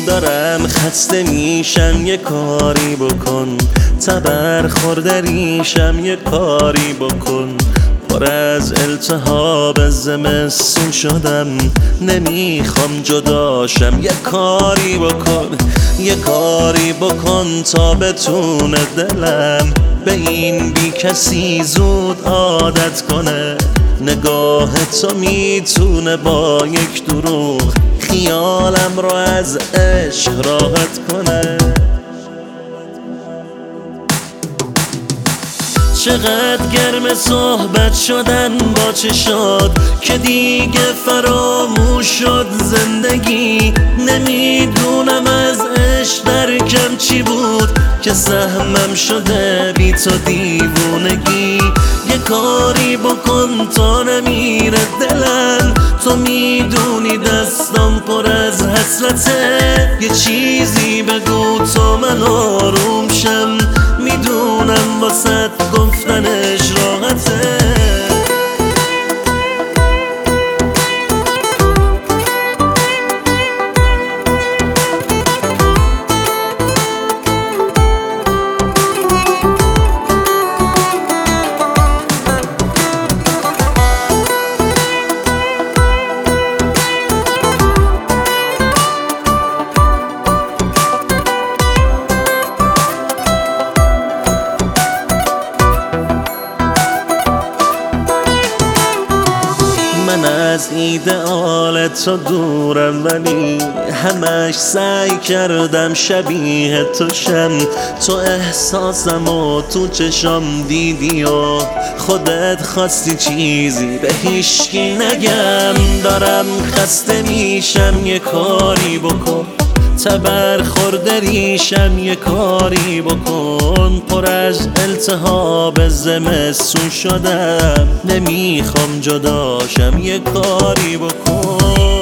دارم خسته میشم یه کاری بکن، تبر خورده ریشم یه کاری بکن. پر از التهاب زمستون شدم نمیخوام جداشم، یه کاری بکن، یه کاری بکن تا بتونه دلم به این بی کسی زود عادت کنه. نگاه تو میتونه با یک دروغ خیالم رو از عشق راحت کنه. چقدر گرم صحبت شدن با چشات که دیگه فراموش شد زندگی. نمیدونم از عشق درکم چی بود که سهمم شده بی تو دیوونگی. یه کاری بکن تا نمیره دلم، تو میدونی دستم پر از حسرته. یه چیزی بگو تا من آروم شم، میدونم واسه گفتنش راحته. من از ایدئال تو دورم ولی همش سعی کردم شبیه تو شم. تو احساسم و تو چشم دیدی و خودت خواستی چیزی به هیچکی نگم. دارم خسته میشم یه کاری بکن، تبر خورده ریشم یه کاری بکن. پر از التهاب زمستون شدم نمیخوام جداشم، یه کاری بکن.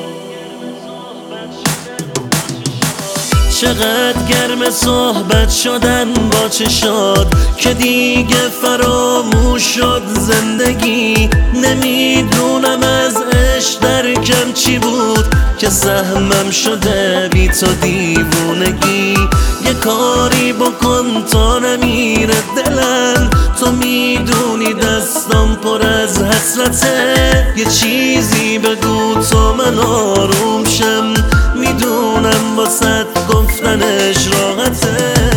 چقدر گرم صحبت شدن با چشات که دیگه فراموش شد زندگی. نمیدونم از عشق درکم چی بود که سهمم شده بی تو دیوونگی. یه کاری بکن تا نمیره دلم، تو میدونی دستم پر از حسرته. یه چیزی بگو تا من آروم شم، میدونم واسه گفتنش راحته.